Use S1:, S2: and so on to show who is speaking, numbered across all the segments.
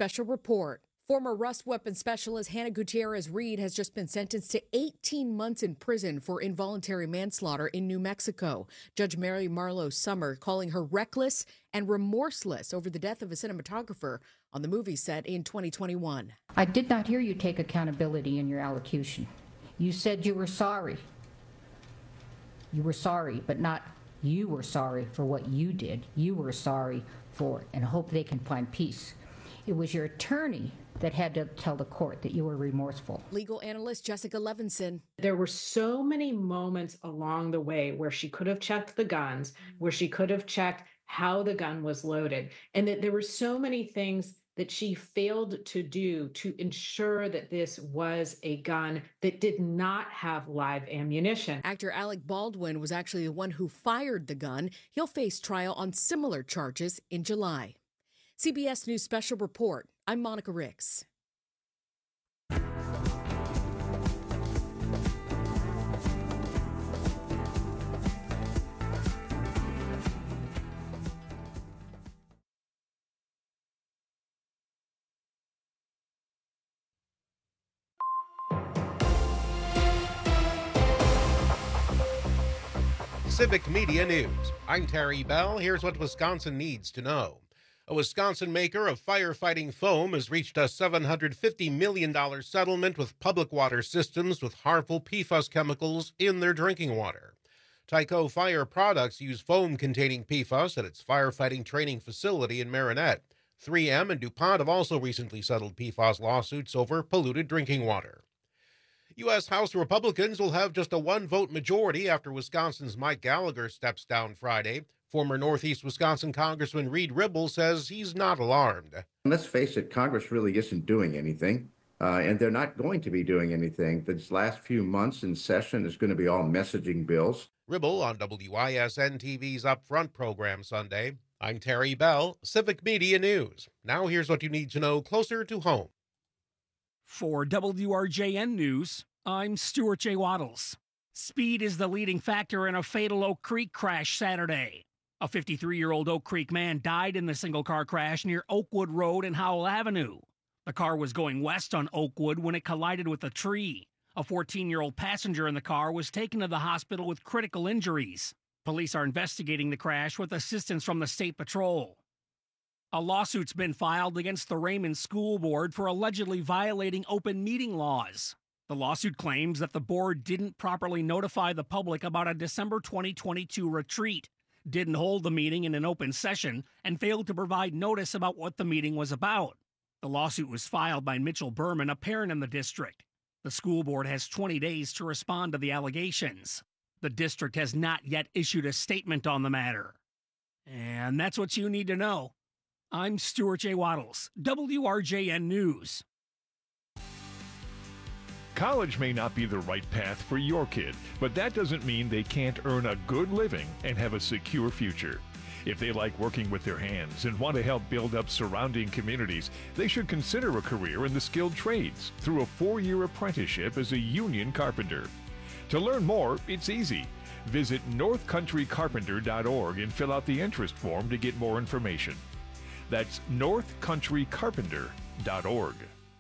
S1: special report. Former Rust weapons specialist Hannah Gutierrez-Reed has just been sentenced to 18 months in prison for involuntary manslaughter in New Mexico. Judge Mary Marlowe Summer calling her reckless and remorseless over the death of a cinematographer on the movie set in 2021.
S2: I did not hear you take accountability in your allocution. You said you were sorry. You were sorry, but not you were sorry for what you did. You were sorry for and hope they can find peace. It was your attorney that had to tell the court that you were remorseful.
S1: Legal analyst Jessica Levinson.
S3: There were so many moments along the way where she could have checked the guns, where she could have checked how the gun was loaded, and that there were so many things that she failed to do to ensure that this was a gun that did not have live ammunition.
S1: Actor Alec Baldwin was actually the one who fired the gun. He'll face trial on similar charges in July. CBS News Special Report. I'm Monica Ricks.
S4: Civic Media News. I'm Terry Bell. Here's what Wisconsin needs to know. A Wisconsin maker of firefighting foam has reached a $750 million settlement with Public Water Systems with harmful PFAS chemicals in their drinking water. Tyco Fire Products use foam containing PFAS at its firefighting training facility in Marinette. 3M and DuPont have also recently settled PFAS lawsuits over polluted drinking water. U.S. House Republicans will have just a one-vote majority after Wisconsin's Mike Gallagher steps down Friday. Former Northeast Wisconsin Congressman Reed Ribble says he's not alarmed.
S5: Let's face it, Congress really isn't doing anything, and they're not going to be doing anything. This last few months in session is going to be all messaging bills.
S4: Ribble on WISN-TV's Upfront program Sunday. I'm Terry Bell, Civic Media News. Now here's what you need to know closer to home.
S6: For WRJN News, I'm Stuart J. Waddles. Speed is the leading factor in a fatal Oak Creek crash Saturday. A 53-year-old Oak Creek man died in the single-car crash near Oakwood Road and Howell Avenue. The car was going west on Oakwood when it collided with a tree. A 14-year-old passenger in the car was taken to the hospital with critical injuries. Police are investigating the crash with assistance from the State Patrol. A lawsuit's been filed against the Raymond School Board for allegedly violating open meeting laws. The lawsuit claims that the board didn't properly notify the public about a December 2022 retreat, didn't hold the meeting in an open session, and failed to provide notice about what the meeting was about. The lawsuit was filed by Mitchell Berman, a parent in the district. The school board has 20 days to respond to the allegations. The district has not yet issued a statement on the matter. And that's what you need to know. I'm Stuart J. Waddles, WRJN News.
S7: College may not be the right path for your kid, but that doesn't mean they can't earn a good living and have a secure future. If they like working with their hands and want to help build up surrounding communities, they should consider a career in the skilled trades through a 4-year apprenticeship as a union carpenter. To learn more, it's easy. Visit northcountrycarpenter.org and fill out the interest form to get more information. That's northcountrycarpenter.org.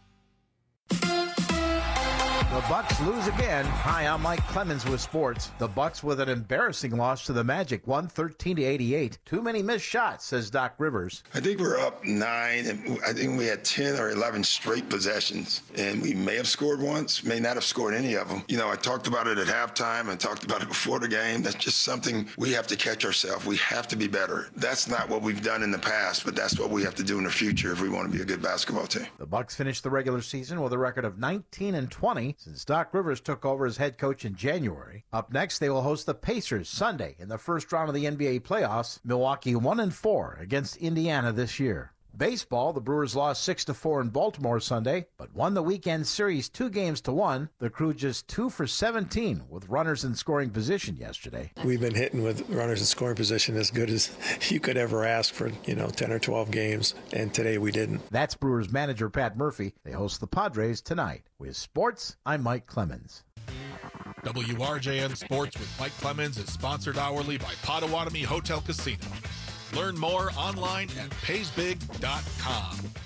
S8: The Bucks lose again. Hi, I'm Mike Clemens with sports. The Bucks with an embarrassing loss to the Magic, 113-88. Too many missed shots, says Doc Rivers.
S9: I think we're up 9, and I think we had 10 or 11 straight possessions, and we may have scored once, may not have scored any of them. You know, I talked about it at halftime. I talked about it before the game. That's just something we have to catch ourselves. We have to be better. That's not what we've done in the past, but that's what we have to do in the future if we want to be a good basketball team.
S8: The Bucks finished the regular season with a record of 19-20 since Doc Rivers took over as head coach in January. Up next, they will host the Pacers Sunday in the first round of the NBA playoffs. Milwaukee 1-4 against Indiana this year. Baseball, the Brewers lost 6-4 in Baltimore Sunday, but won the weekend series 2-1. The Crew just 2 for 17 with runners in scoring position yesterday.
S10: We've been hitting with runners in scoring position as good as you could ever ask for, 10 or 12 games, and today we didn't.
S8: That's Brewers manager Pat Murphy. They host the Padres tonight. With sports, I'm Mike Clemens.
S11: WRJN Sports with Mike Clemens is sponsored hourly by Potawatomi Hotel Casino. Learn more online at paysbig.com.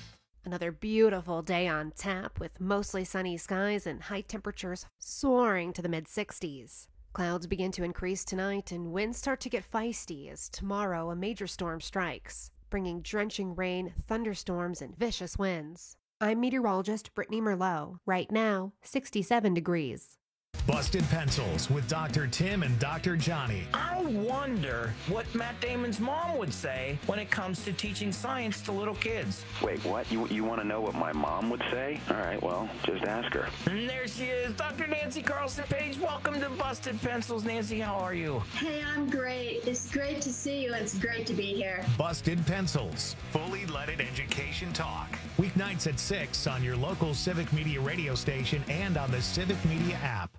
S12: Another beautiful day on tap with mostly sunny skies and high temperatures soaring to the mid-60s. Clouds begin to increase tonight and winds start to get feisty as tomorrow a major storm strikes, bringing drenching rain, thunderstorms, and vicious winds. I'm meteorologist Brittany Merlot. Right now, 67 degrees.
S13: Busted Pencils with Dr. Tim and Dr. Johnny.
S14: I wonder what Matt Damon's mom would say when it comes to teaching science to little kids.
S15: Wait, what? You want to know what my mom would say? All right, well, just ask her.
S14: And there she is, Dr. Nancy Carlson Page. Welcome to Busted Pencils. Nancy, how are you?
S16: Hey, I'm great. It's great to see you. It's great to be here.
S13: Busted Pencils, fully leaded education talk. Weeknights at 6 on your local Civic Media radio station and on the Civic Media app.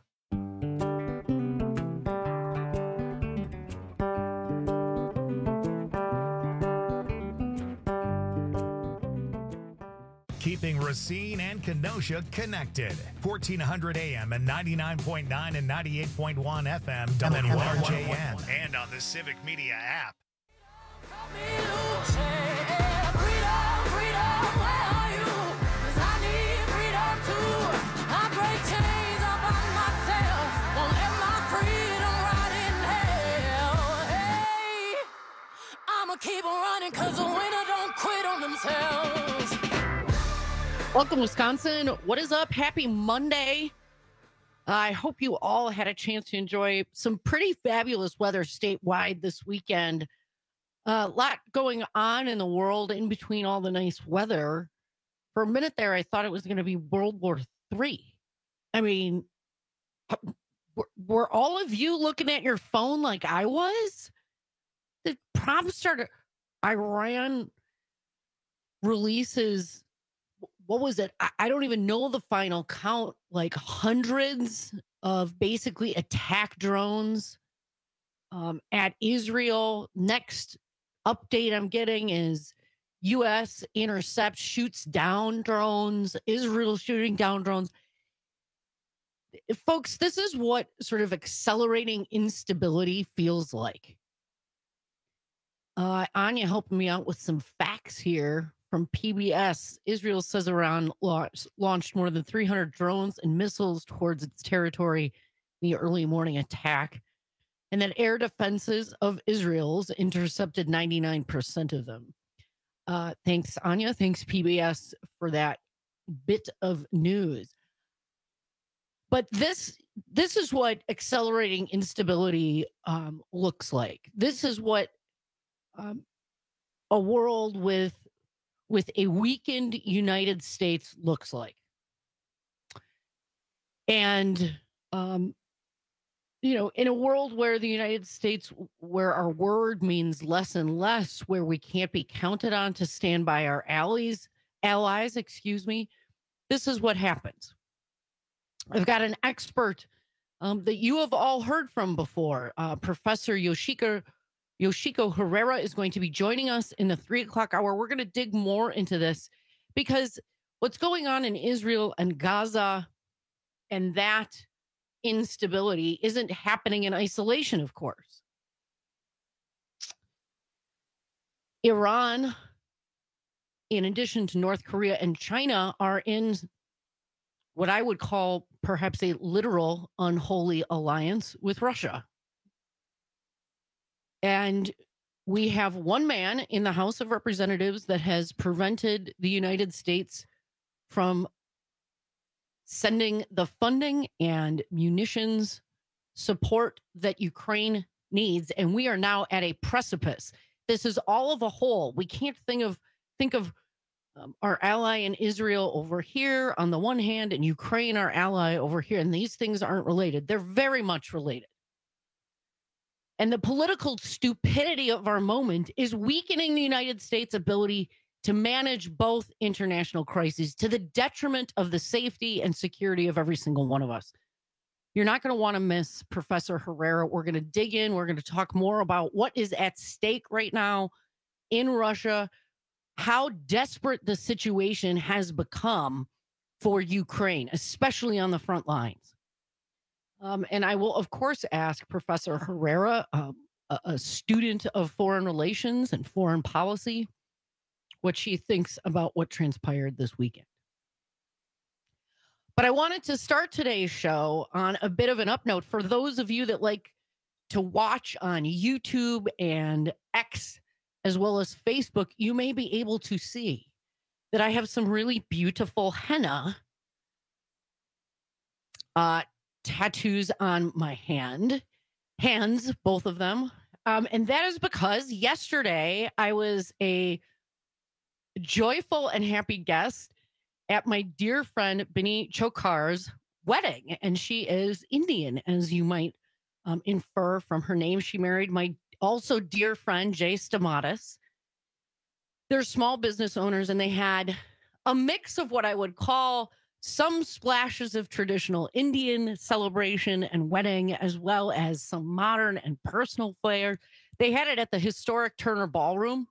S13: Keeping Racine and Kenosha connected. 1400 AM and 99.9 and 98.1 FM WRJN and on the Civic Media app.
S17: Keep on running because the winner don't quit on themselves.
S1: Welcome, Wisconsin. What is up? Happy Monday. I hope you all had a chance to enjoy some pretty fabulous weather statewide this weekend. A lot going on in the world in between all the nice weather. For a minute there, I thought it was going to be World War III. I mean, were all of you looking at your phone like I was? The prompt started. Iran releases, what was it? I don't even know the final count, like hundreds of basically attack drones at Israel. Next update I'm getting is U.S. intercepts, shoots down drones, Israel shooting down drones. Folks, this is what sort of accelerating instability feels like. Anya helping me out with some facts here from PBS. Israel says Iran launched more than 300 drones and missiles towards its territory in the early morning attack, and that air defenses of Israel's intercepted 99% of them. Thanks, Anya. Thanks, PBS, for that bit of news. But this is what accelerating instability looks like. This is what a world with a weakened United States looks like. And, in a world where the United States, where our word means less and less, where we can't be counted on to stand by our allies, this is what happens. I've got an expert that you have all heard from before, Professor Yoshiko Herrera is going to be joining us in the 3:00 hour. We're going to dig more into this because what's going on in Israel and Gaza and that instability isn't happening in isolation, of course. Iran, in addition to North Korea and China, are in what I would call perhaps a literal unholy alliance with Russia. And we have one man in the House of Representatives that has prevented the United States from sending the funding and munitions support that Ukraine needs. And we are now at a precipice. This is all of a whole. We can't think of our ally in Israel over here on the one hand and Ukraine, our ally over here. And these things aren't related. They're very much related. And the political stupidity of our moment is weakening the United States' ability to manage both international crises to the detriment of the safety and security of every single one of us. You're not going to want to miss Professor Herrera. We're going to dig in. We're going to talk more about what is at stake right now in Russia, how desperate the situation has become for Ukraine, especially on the front lines. And I will, of course, ask Professor Herrera, a student of foreign relations and foreign policy,
S18: what she thinks about what transpired this weekend. But I wanted to start today's show on a bit of an up note for those of you that like to watch on YouTube and X as well as Facebook. You may be able to see that I have some really beautiful henna tattoos on my hands, both of them. And that is because yesterday I was a joyful and happy guest at my dear friend Bini Chokar's wedding. And she is Indian, as you might infer from her name. She married my also dear friend Jay Stamatis. They're small business owners, and they had a mix of what I would call some splashes of traditional Indian celebration and wedding, as well as some modern and personal flair. They had it at the historic Turner Ballroom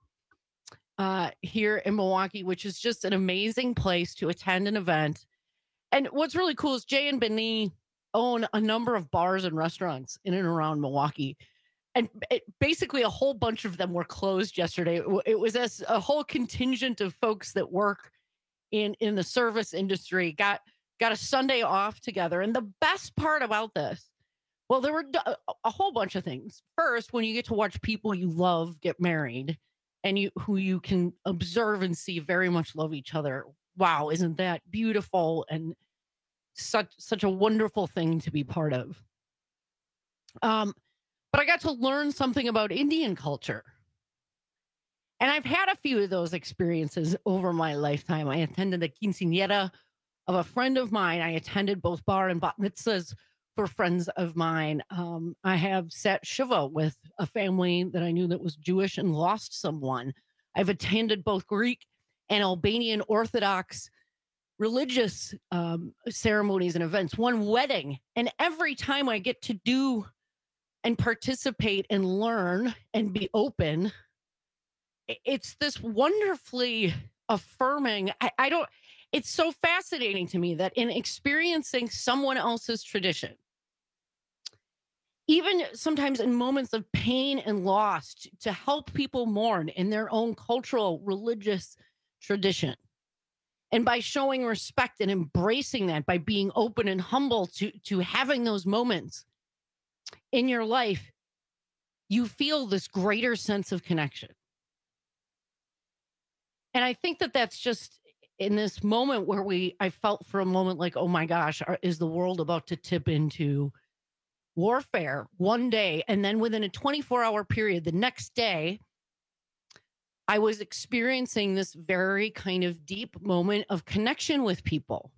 S18: here in Milwaukee, which is just an amazing place to attend an event. And what's really cool is Jay and Bini own a number of bars and restaurants in and around Milwaukee. And basically a whole bunch of them were closed yesterday. It was a whole contingent of folks that work in the service industry got a Sunday off together. And the best part about this, well, there were a whole bunch of things. First, when you get to watch people you love get married and who you can observe and see very much love each other. Wow, isn't that beautiful and such a wonderful thing to be part of. But I got to learn something about Indian culture. And I've had a few of those experiences over my lifetime. I attended the quinceañera of a friend of mine. I attended both bar and bat mitzvahs for friends of mine. I have sat shiva with a family that I knew that was Jewish and lost someone. I've attended both Greek and Albanian Orthodox religious ceremonies and events, one wedding. And every time I get to do and participate and learn and be open, it's this wonderfully affirming. It's so fascinating to me that in experiencing someone else's tradition, even sometimes in moments of pain and loss, to help people mourn in their own cultural, religious tradition. And by showing respect and embracing that, by being open and humble to having those moments in your life, you feel this greater sense of connection. And I think that that's just in this moment where I felt for a moment like, oh my gosh, is the world about to tip into warfare one day? And then within a 24-hour period, the next day, I was experiencing this very kind of deep moment of connection with people.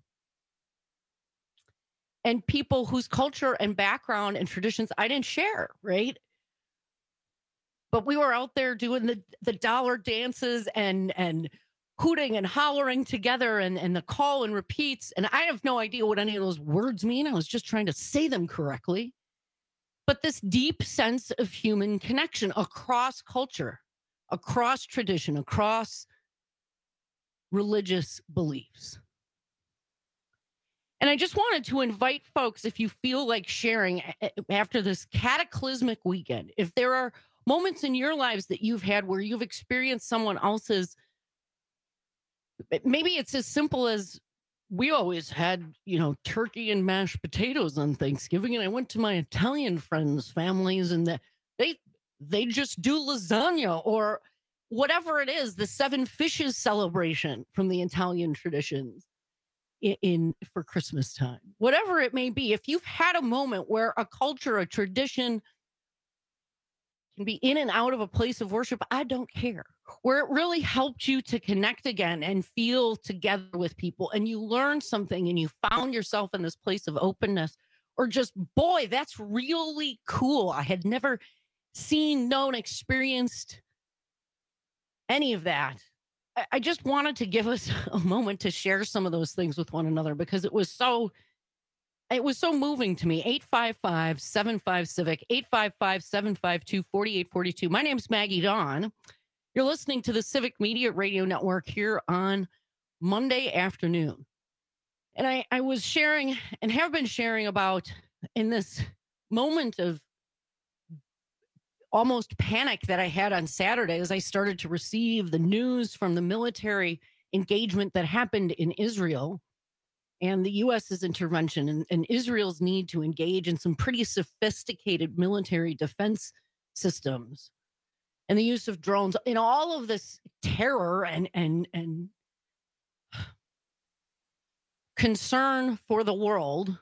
S18: And people whose culture and background and traditions I didn't share, right? But we were out there doing the dollar dances and hooting and hollering together and the call and repeats. And I have no idea what any of those words mean. I was just trying to say them correctly. But this deep sense of human connection across culture, across tradition, across religious beliefs. And I just wanted to invite folks, if you feel like sharing after this cataclysmic weekend, if there are moments in your lives that you've had where you've experienced someone else's, maybe it's as simple as we always had, turkey and mashed potatoes on Thanksgiving. And I went to my Italian friends' families and they just do lasagna or whatever it is, the seven fishes celebration from the Italian traditions for Christmas time, whatever it may be. If you've had a moment where a culture, a tradition can be in and out of a place of worship, I don't care, where it really helped you to connect again and feel together with people, and you learned something and you found yourself in this place of openness, or just, boy, that's really cool. I had never seen, known, experienced any of that. I just wanted to give us a moment to share some of those things with one another because it was so moving to me. 855-75-CIVIC, 855-752-4842. My name's Maggie Dawn. You're listening to the Civic Media Radio Network here on Monday afternoon. And I was sharing and have been sharing about in this moment of almost panic that I had on Saturday as I started to receive the news from the military engagement that happened in Israel and the U.S.'s intervention and Israel's need to engage in some pretty sophisticated military defense systems and the use of drones in all of this terror and concern for the world.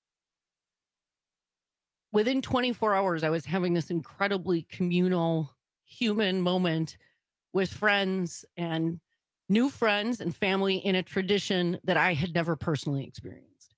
S18: Within 24 hours, I was having this incredibly communal human moment with friends and new friends and family in a tradition that I had never personally experienced.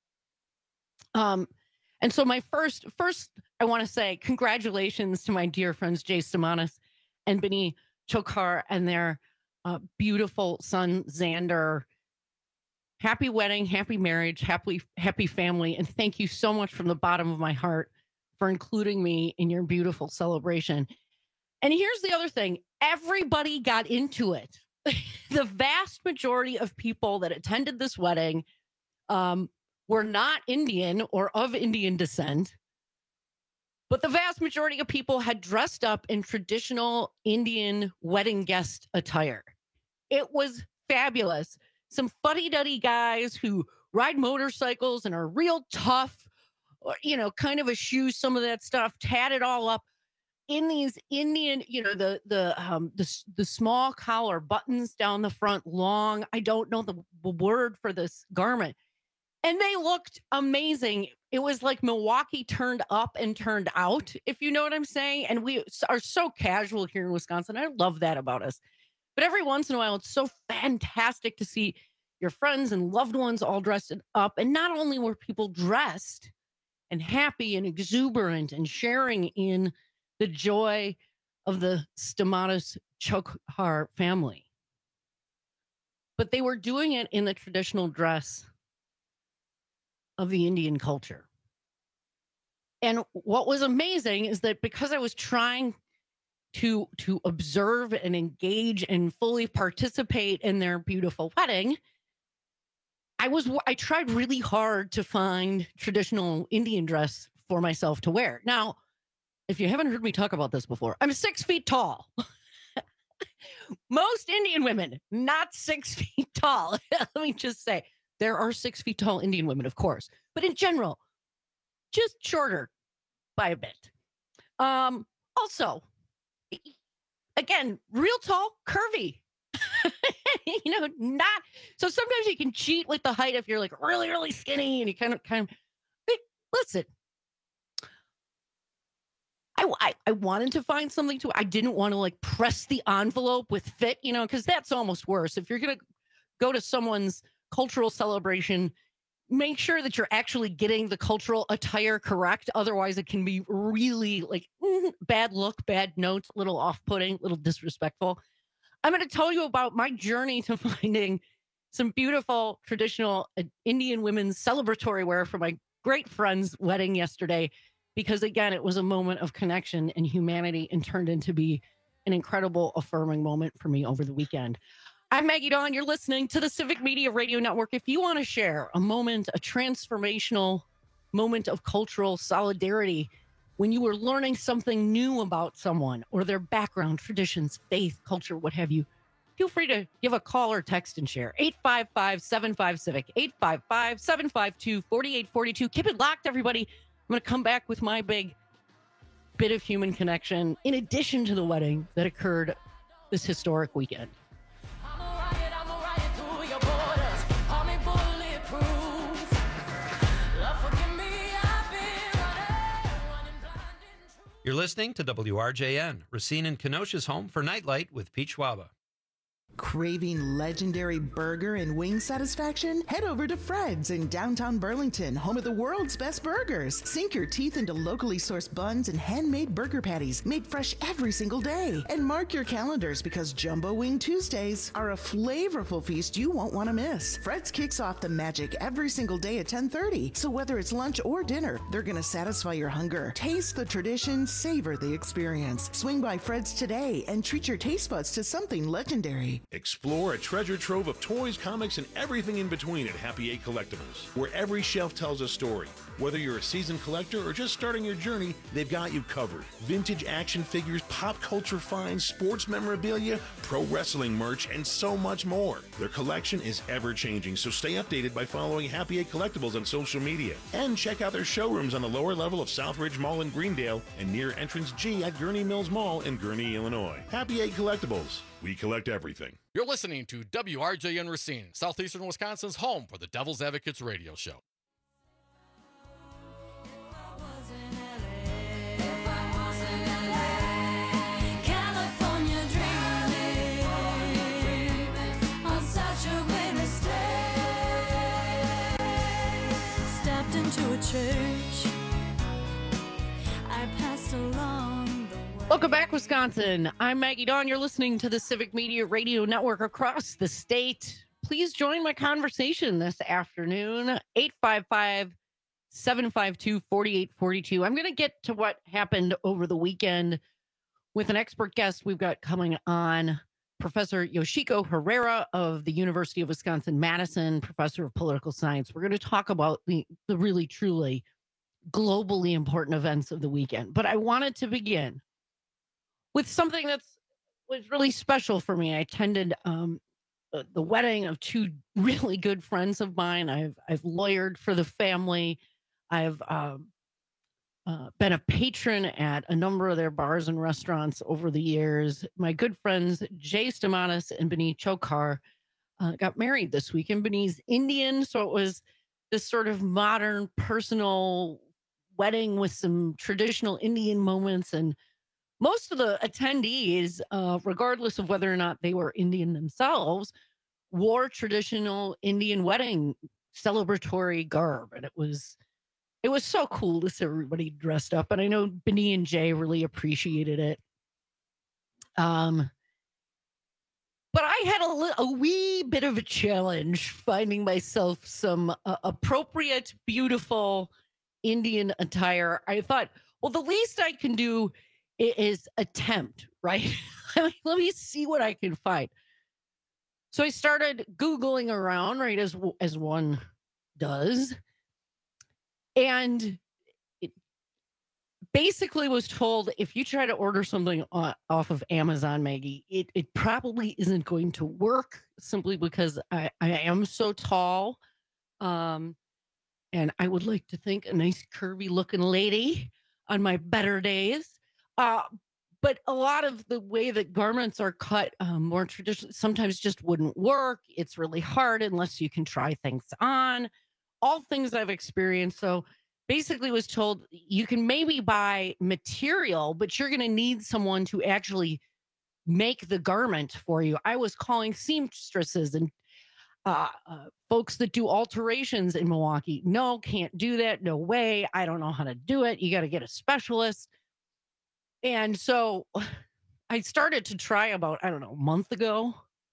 S18: And so my first, I want to say congratulations to my dear friends, Jay Stamatis and B'ni Chokhar and their beautiful son, Xander. Happy wedding, happy marriage, happy family. And thank you so much from the bottom of my heart for including me in your beautiful celebration. And here's the other thing. Everybody got into it. The vast majority of people that attended this wedding were not Indian or of Indian descent, but the vast majority of people had dressed up in traditional Indian wedding guest attire. It was fabulous. Some fuddy-duddy guys who ride motorcycles and are real tough, or, kind of eschew some of that stuff, tat it all up in these Indian, the small collar buttons down the front, long. I don't know the word for this garment. And they looked amazing. It was like Milwaukee turned up and turned out, if you know what I'm saying. And we are so casual here in Wisconsin. I love that about us. But every once in a while, it's so fantastic to see your friends and loved ones all dressed up. And not only were people dressed and happy and exuberant and sharing in the joy of the Stamatis Chokhar family, but they were doing it in the traditional dress of the Indian culture. And what was amazing is that because I was trying to observe and engage and fully participate in their beautiful wedding, I tried really hard to find traditional Indian dress for myself to wear. Now, if you haven't heard me talk about this before, I'm 6 feet tall. Most Indian women, not 6 feet tall. Let me just say, there are 6 feet tall Indian women, of course, but in general, just shorter by a bit. Also, again, real tall, curvy. Not so. Sometimes you can cheat with the height if you're like really, really skinny and you kind of. Listen, I wanted to find something I didn't want to like press the envelope with fit, because that's almost worse. If you're gonna go to someone's cultural celebration, make sure that you're actually getting the cultural attire correct. Otherwise, it can be really like bad look, bad notes, little off-putting, little disrespectful. I'm going to tell you about my journey to finding some beautiful traditional Indian women's celebratory wear for my great friend's wedding yesterday, because again, it was a moment of connection and humanity and turned into be an incredible affirming moment for me over the weekend. I'm Maggie Dawn. You're listening to the Civic Media Radio Network. If you want to share a moment, a transformational moment of cultural solidarity when you were learning something new about someone or their background, traditions, faith, culture, what have you, feel free to give a call or text and share. 855-75-CIVIC, 855-752-4842. Keep it locked, everybody. I'm going to come back with my big bit of human connection in addition to the wedding that occurred this historic weekend.
S19: You're listening to WRJN, Racine and Kenosha's home for Nightlight with Pete Schwaba.
S20: Craving legendary burger and wing satisfaction? Head over to Fred's in downtown Burlington, home of the world's best burgers. Sink your teeth into locally sourced buns and handmade burger patties made fresh every single day. And mark your calendars because Jumbo Wing Tuesdays are a flavorful feast you won't want to miss. Fred's kicks off the magic every single day at 10:30. So whether it's lunch or dinner, they're going to satisfy your hunger. Taste the tradition, savor the experience. Swing by Fred's today and treat your taste buds to something legendary.
S21: Explore a treasure trove of toys, comics, and everything in between at Happy Eight Collectibles, where every shelf tells a story. Whether you're a seasoned collector or just starting your journey, they've got you covered. Vintage action figures, pop culture finds, sports memorabilia, pro wrestling merch, and so much more. Their collection is ever-changing, so stay updated by following Happy Eight Collectibles on social media. And check out their showrooms on the lower level of Southridge Mall in Greendale and near Entrance G at Gurney Mills Mall in Gurney, Illinois. Happy Eight Collectibles. We collect everything.
S11: You're listening to WRJN Racine, Southeastern Wisconsin's home for the Devil's Advocates radio show.
S17: Into a church, I passed along the way.
S18: Welcome back, Wisconsin. I'm Maggie Dawn. You're listening to the Civic Media Radio Network across the state. Please join my conversation this afternoon, 855-752-4842. I'm going to get to what happened over the weekend with an expert guest we've got coming on, Professor Yoshiko Herrera of the University of Wisconsin-Madison, professor of political science. We're going to talk about the really, truly globally important events of the weekend. But I wanted to begin with something was really special for me. I attended the wedding of two really good friends of mine. I've lawyered for the family. I've been a patron at a number of their bars and restaurants over the years. My good friends, Jay Stamatis and Bini Chokar, got married this week. And Bini's Indian, so it was this sort of modern, personal wedding with some traditional Indian moments. And most of the attendees, regardless of whether or not they were Indian themselves, wore traditional Indian wedding celebratory garb. And it was so cool to see everybody dressed up. And I know Bini and Jay really appreciated it. But I had a wee bit of a challenge finding myself some appropriate, beautiful Indian attire. I thought, well, the least I can do is attempt, right? Let me see what I can find. So I started Googling around, right, as one does. And it basically was told, if you try to order something off of Amazon, Maggie, it probably isn't going to work, simply because I am so tall. And I would like to think a nice curvy looking lady on my better days. But a lot of the way that garments are cut, more traditionally, sometimes just wouldn't work. It's really hard unless you can try things on. All things I've experienced. So basically was told you can maybe buy material, but you're going to need someone to actually make the garment for you. I was calling seamstresses and folks that do alterations in Milwaukee. No, can't do that. No way. I don't know how to do it. You got to get a specialist. And so I started to try about, a month ago.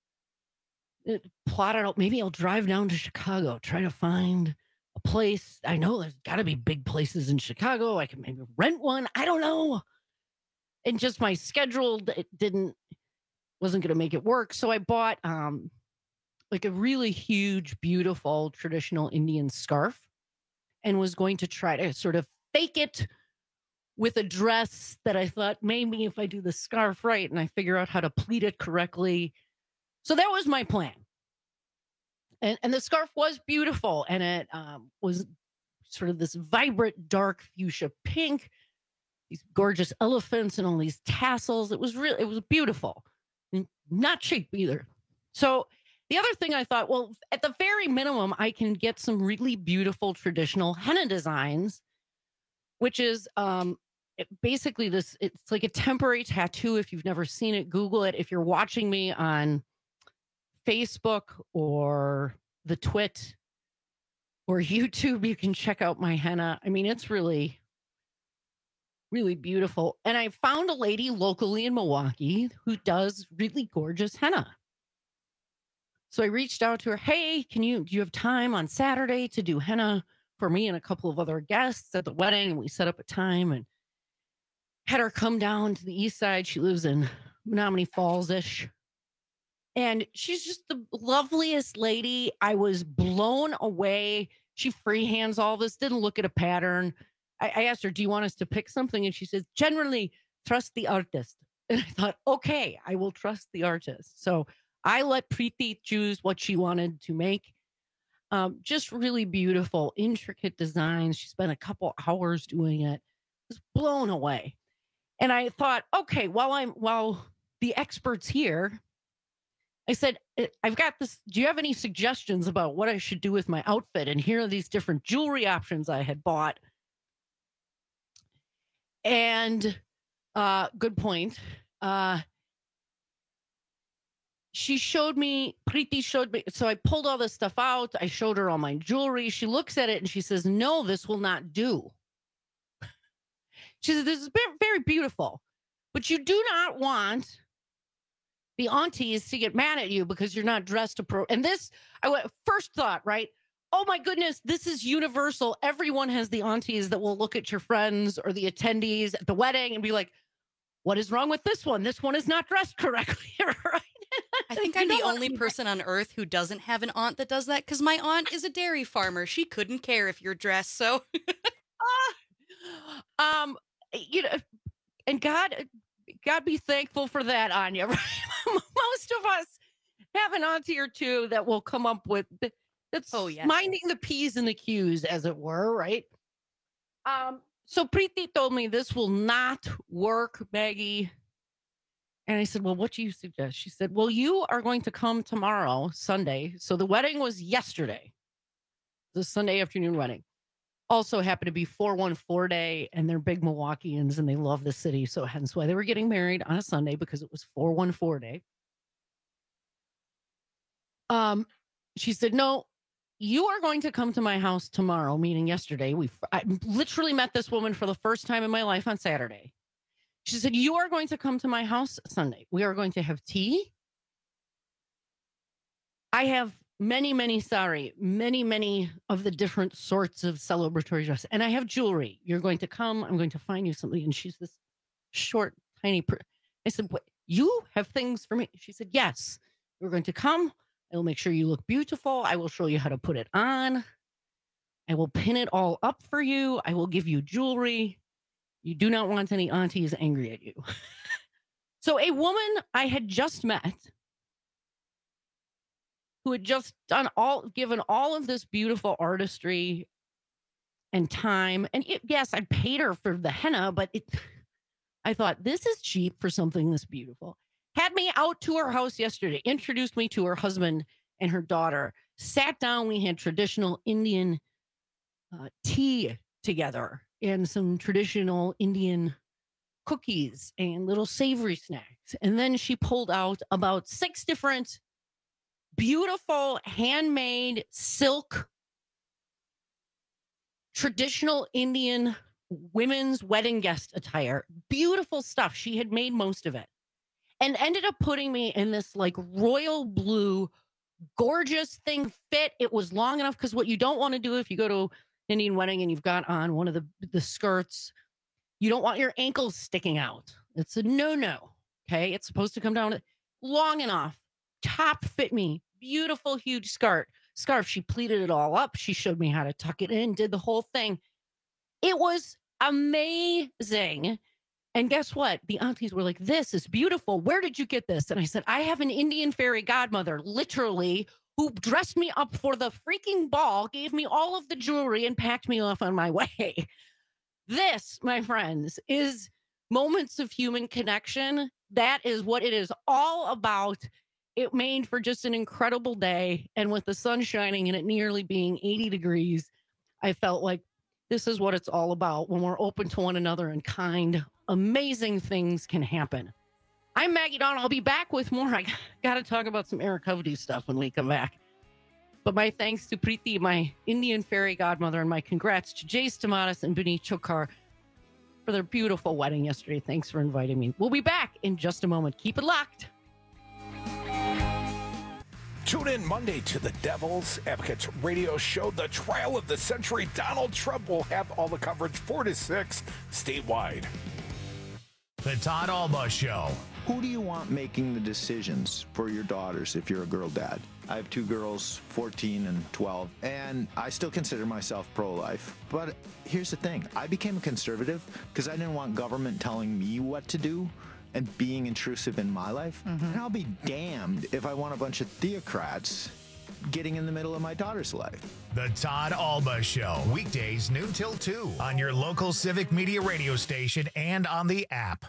S18: It plotted out, maybe I'll drive down to Chicago, try to find a place. I know there's got to be big places in Chicago. I can maybe rent one. I don't know. And just my schedule, wasn't going to make it work. So I bought like a really huge, beautiful traditional Indian scarf and was going to try to sort of fake it with a dress that I thought maybe if I do the scarf right and I figure out how to pleat it correctly. So that was my plan. And the scarf was beautiful. And it was sort of this vibrant, dark fuchsia pink, these gorgeous elephants and all these tassels. It was beautiful. And not cheap either. So the other thing I thought, well, at the very minimum, I can get some really beautiful traditional henna designs, which is basically it's like a temporary tattoo. If you've never seen it, Google it. If you're watching me on Facebook or the Twit or YouTube, you can check out my henna. I mean, it's really, really beautiful. And I found a lady locally in Milwaukee who does really gorgeous henna. So I reached out to her. Hey, do you have time on Saturday to do henna for me and a couple of other guests at the wedding? And we set up a time and had her come down to the east side. She lives in Menominee Falls-ish. And she's just the loveliest lady. I was blown away. She freehands all this, didn't look at a pattern. I asked her, do you want us to pick something? And she says, generally trust the artist. And I thought, okay, I will trust the artist. So I let Preeti choose what she wanted to make. Just really beautiful, intricate designs. She spent a couple hours doing it. I was blown away. And I thought, okay, while the expert's here, I said, I've got this. Do you have any suggestions about what I should do with my outfit? And here are these different jewelry options I had bought. And good point. Preeti showed me. So I pulled all this stuff out. I showed her all my jewelry. She looks at it and she says, no, this will not do. She said, this is very beautiful, but you do not want the aunties to get mad at you because you're not dressed appropriate. And this, I went first thought, right? Oh my goodness, this is universal. Everyone has the aunties that will look at your friends or the attendees at the wedding and be like, what is wrong with this one? This one is not dressed correctly, right?
S2: I think I'm the only person on earth who doesn't have an aunt that does that, because my aunt is a dairy farmer. She couldn't care if you're dressed, so.
S18: And God be thankful for that, Anya, right? Most of us have an auntie or two that will come up with that's minding the P's and the Q's, as it were, right? So Preeti told me this will not work, Maggie. And I said, well, what do you suggest? She said, well, you are going to come tomorrow, Sunday. So the wedding was yesterday, the Sunday afternoon wedding. Also happened to be 414 day, and they're big Milwaukeeans and they love the city. So hence why they were getting married on a Sunday, because it was 414 day. She said, no, you are going to come to my house tomorrow, meaning yesterday. I literally met this woman for the first time in my life on Saturday. She said, you are going to come to my house Sunday. We are going to have tea. I have many of the different sorts of celebratory dress. And I have jewelry. You're going to come. I'm going to find you something. And she's this short, tiny. I said, what? You have things for me? She said, yes. You're going to come. I will make sure you look beautiful. I will show you how to put it on. I will pin it all up for you. I will give you jewelry. You do not want any aunties angry at you. So a woman I had just met, who had just given all of this beautiful artistry and time. And yes, I paid her for the henna, but I thought, this is cheap for something this beautiful. Had me out to her house yesterday, introduced me to her husband and her daughter, sat down. We had traditional Indian tea together and some traditional Indian cookies and little savory snacks. And then she pulled out about 6 different beautiful handmade silk, traditional Indian women's wedding guest attire. Beautiful stuff. She had made most of it and ended up putting me in this like royal blue, gorgeous thing fit. It was long enough, because what you don't want to do if you go to an Indian wedding and you've got on one of the skirts, you don't want your ankles sticking out. It's a no-no. Okay. It's supposed to come down long enough. Top fit me. Beautiful, huge scarf. She pleated it all up. She showed me how to tuck it in, did the whole thing. It was amazing. And guess what? The aunties were like, this is beautiful. Where did you get this? And I said, I have an Indian fairy godmother, literally, who dressed me up for the freaking ball, gave me all of the jewelry, and packed me off on my way. This, my friends, is moments of human connection. That is what it is all about. It made for just an incredible day. And with the sun shining and it nearly being 80 degrees, I felt like this is what it's all about. When we're open to one another and kind, amazing things can happen. I'm Maggie Dawn. I'll be back with more. I got to talk about some Eric Hovde stuff when we come back. But my thanks to Preeti, my Indian fairy godmother, and my congrats to Jay Stamatis and Benny Chokar for their beautiful wedding yesterday. Thanks for inviting me. We'll be back in just a moment. Keep it locked.
S22: Tune in Monday to the Devil's Advocates radio show, The Trial of the Century. Donald Trump will have all the coverage 4 to 6 statewide.
S13: The Todd Alba Show.
S3: Who do you want making the decisions for your daughters if you're a girl dad? I have 2 girls, 14 and 12, and I still consider myself pro-life. But here's the thing. I became a conservative because I didn't want government telling me what to do and being intrusive in my life. And I'll be damned if I want a bunch of theocrats getting in the middle of my daughter's life.
S13: The Todd Alba Show, weekdays noon till 2 on your local Civic Media radio station and on the app.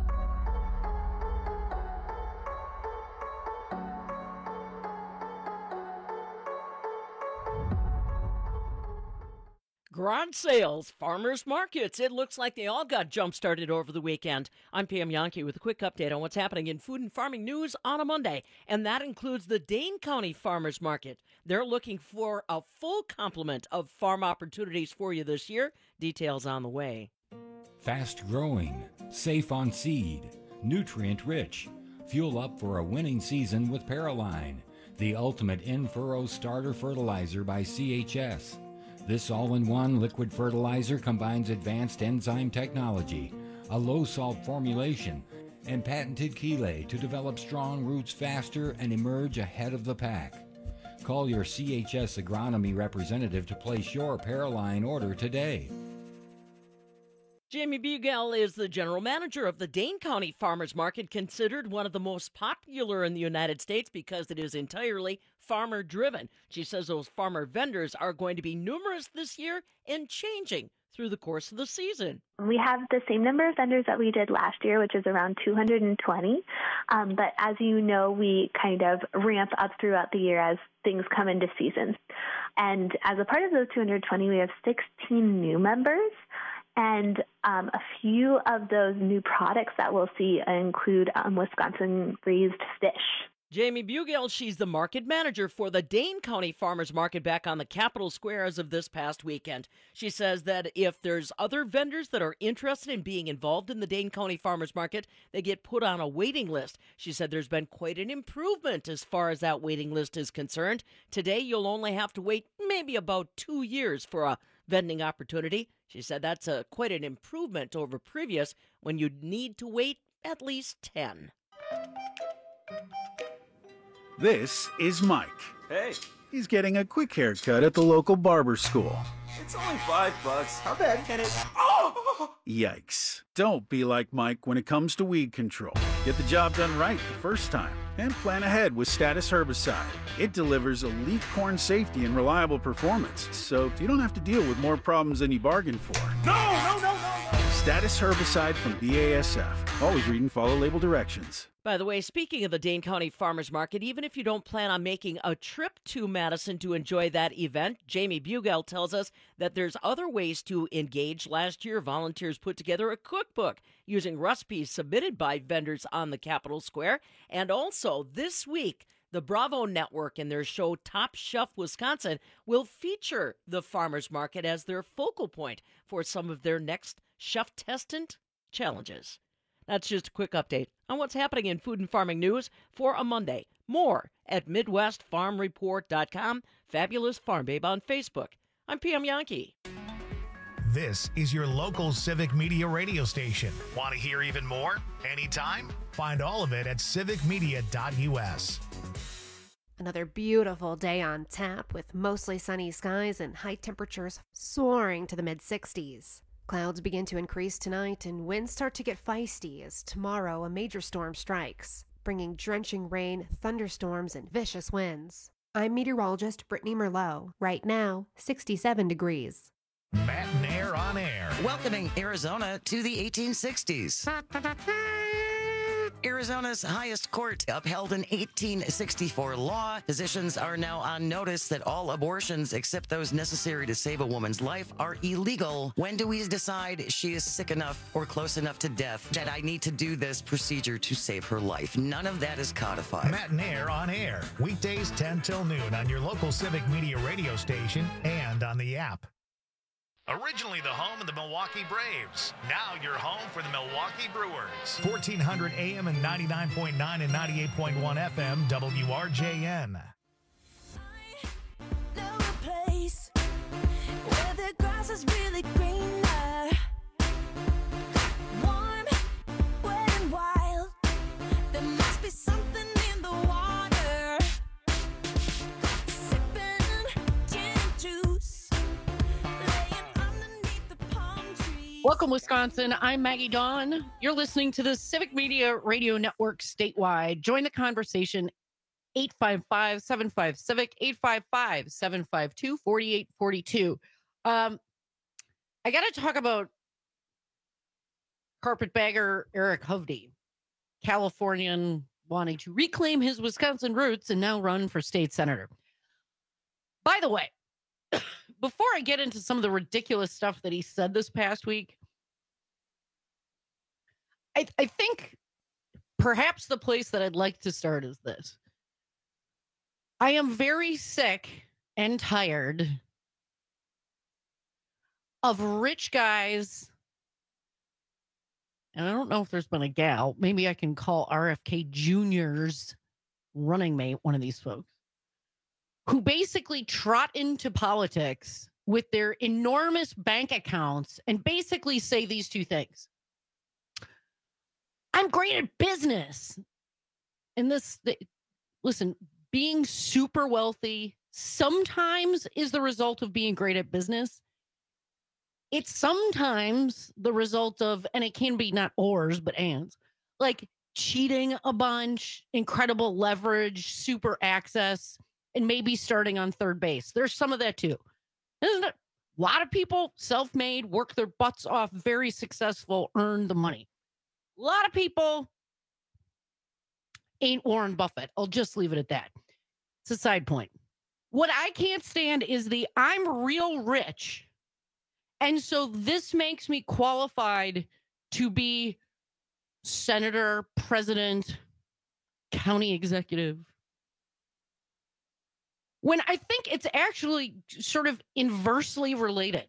S5: Garage sales, farmers markets. It looks like they all got jump-started over the weekend. I'm Pam Yankee with a quick update on what's happening in food and farming news on a Monday, and that includes the Dane County Farmers Market. They're looking for a full complement of farm opportunities for you this year. Details on the way.
S23: Fast-growing, safe on seed, nutrient-rich. Fuel up for a winning season with Paraline, the ultimate in-furrow starter fertilizer by CHS. This all-in-one liquid fertilizer combines advanced enzyme technology, a low-salt formulation, and patented chelate to develop strong roots faster and emerge ahead of the pack. Call your CHS agronomy representative to place your Paraline order today.
S5: Jamie Bugel is the general manager of the Dane County Farmers Market, considered one of the most popular in the United States because it is entirely farmer-driven. She says those farmer vendors are going to be numerous this year and changing through the course of the season.
S24: We have the same number of vendors that we did last year, which is around 220. But as you know, we kind of ramp up throughout the year as things come into season. And as a part of those 220, we have 16 new members. And a few of those new products that we'll see include Wisconsin raised fish.
S5: Jamie Bugel, she's the market manager for the Dane County Farmers Market back on the Capitol Square as of this past weekend. She says that if there's other vendors that are interested in being involved in the Dane County Farmers Market, they get put on a waiting list. She said there's been quite an improvement as far as that waiting list is concerned. Today, you'll only have to wait maybe about 2 years for a vending opportunity. She said that's quite an improvement over previous when you'd need to wait at least 10.
S25: This is Mike.
S26: Hey.
S25: He's getting a quick haircut at the local barber school.
S26: It's only $5. How bad can it... Oh!
S25: Yikes. Don't be like Mike when it comes to weed control. Get the job done right the first time and plan ahead with Status Herbicide. It delivers elite corn safety and reliable performance, so you don't have to deal with more problems than you bargained for.
S26: No!
S25: Status Herbicide from BASF. Always read and follow label directions.
S5: By the way, speaking of the Dane County Farmers Market, even if you don't plan on making a trip to Madison to enjoy that event, Jamie Bugel tells us that there's other ways to engage. Last year, volunteers put together a cookbook using recipes submitted by vendors on the Capitol Square. And also, this week, the Bravo Network and their show Top Chef Wisconsin will feature the farmers market as their focal point for some of their next chef testing challenges. That's just a quick update on what's happening in food and farming news for a Monday. More at MidwestFarmReport.com. Fabulous Farm Babe on Facebook. I'm Pam Yankee.
S13: This is your local Civic Media radio station. Want to hear even more? Anytime? Find all of it at civicmedia.us.
S12: Another beautiful day on tap with mostly sunny skies and high temperatures soaring to the mid-60s. Clouds begin to increase tonight and winds start to get feisty as tomorrow a major storm strikes, bringing drenching rain, thunderstorms, and vicious winds. I'm meteorologist Brittany Merlot. Right now, 67 degrees.
S13: Matt and Air on air.
S27: Welcoming Arizona to the 1860s. Arizona's highest court upheld an 1864 law. Physicians are now on notice that all abortions except those necessary to save a woman's life are illegal. When do we decide she is sick enough or close enough to death that I need to do this procedure to save her life? None of that is codified.
S13: Matt and Air on air. Weekdays 10 till noon on your local Civic Media radio station and on the app. Originally the home of the Milwaukee Braves. Now you're home for the Milwaukee Brewers. 1400 AM and 99.9 and 98.1 FM WRJN.
S17: I know a place where the grass is really greener. Warm, wet and wild.
S18: Welcome, Wisconsin. I'm Maggie Dawn. You're listening to the Civic Media Radio Network statewide. Join the conversation, 855-75-CIVIC, 855-752-4842. I got to talk about carpetbagger Eric Hovde, Californian wanting to reclaim his Wisconsin roots and now run for state senator. By the way, before I get into some of the ridiculous stuff that he said this past week, I think perhaps the place that I'd like to start is this. I am very sick and tired of rich guys, and I don't know if there's been a gal, maybe I can call RFK Jr.'s running mate one of these folks, who basically trot into politics with their enormous bank accounts and basically say these two things. I'm great at business. And listen, being super wealthy sometimes is the result of being great at business. It's sometimes the result of, and it can be not ors, but ands, like cheating a bunch, incredible leverage, super access, and maybe starting on third base. There's some of that too. Isn't it? A lot of people, self-made, work their butts off, very successful, earn the money. A lot of people ain't Warren Buffett. I'll just leave it at that. It's a side point. What I can't stand is the I'm real rich, and so this makes me qualified to be senator, president, county executive. When I think it's actually sort of inversely related.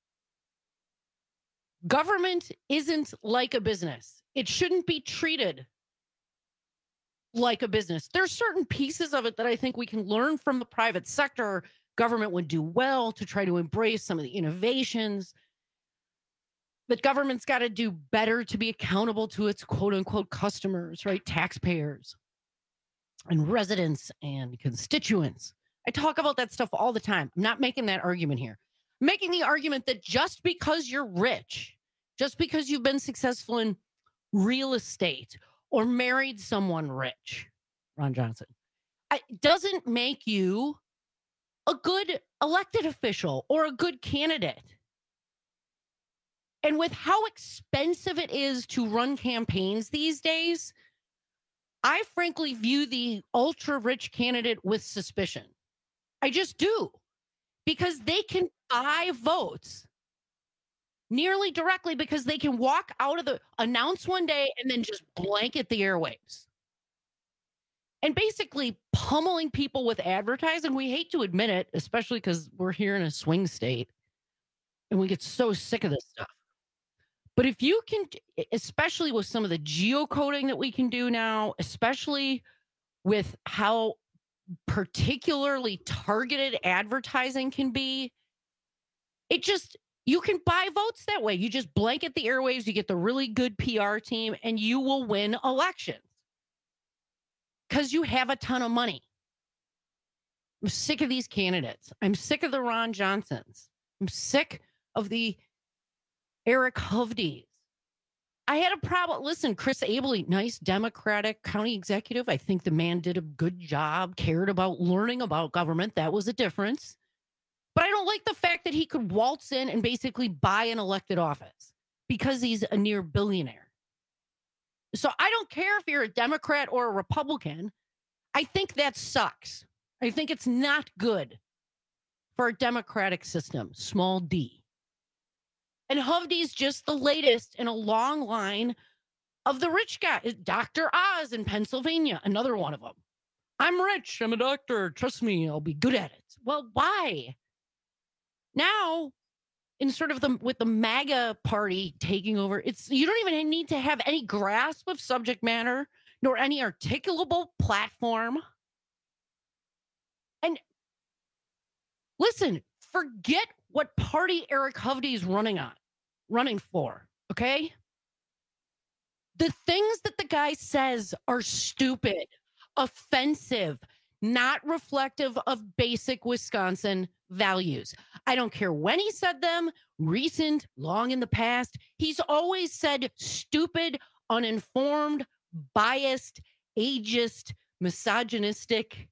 S18: Government isn't like a business. It shouldn't be treated like a business. There's certain pieces of it that I think we can learn from the private sector. Government would do well to try to embrace some of the innovations. But government's got to do better to be accountable to its quote unquote customers, right? Taxpayers and residents and constituents. I talk about that stuff all the time. I'm not making that argument here. I'm making the argument that just because you're rich, just because you've been successful in real estate or married someone rich, Ron Johnson, doesn't make you a good elected official or a good candidate. And with how expensive it is to run campaigns these days, I frankly view the ultra rich candidate with suspicion. I just do, because they can buy votes nearly directly because they can walk out of announce one day and then just blanket the airwaves. And basically pummeling people with advertising. We hate to admit it, especially because we're here in a swing state and we get so sick of this stuff. But if you can, especially with some of the geocoding that we can do now, especially with how particularly targeted advertising can be, you can buy votes that way. You just blanket the airwaves, you get the really good PR team, and you will win elections because you have a ton of money. I'm sick of these candidates. I'm sick of the Ron Johnsons. I'm sick of the Eric Hovdes. I had a problem. Listen, Chris Abele, nice Democratic county executive. I think the man did a good job, cared about learning about government. That was a difference. But I don't like the fact that he could waltz in and basically buy an elected office because he's a near billionaire. So I don't care if you're a Democrat or a Republican. I think that sucks. I think it's not good for a democratic system, small d. And Hovde's just the latest in a long line of the rich guy. Dr. Oz in Pennsylvania, another one of them. I'm rich. I'm a doctor. Trust me, I'll be good at it. Well, why? Now, in sort of with the MAGA party taking over, you don't even need to have any grasp of subject matter nor any articulable platform. And listen, forget what party Eric Hovde is running for, okay? The things that the guy says are stupid, offensive, not reflective of basic Wisconsin values. I don't care when he said them, recent, long in the past. He's always said stupid, uninformed, biased, ageist, misogynistic,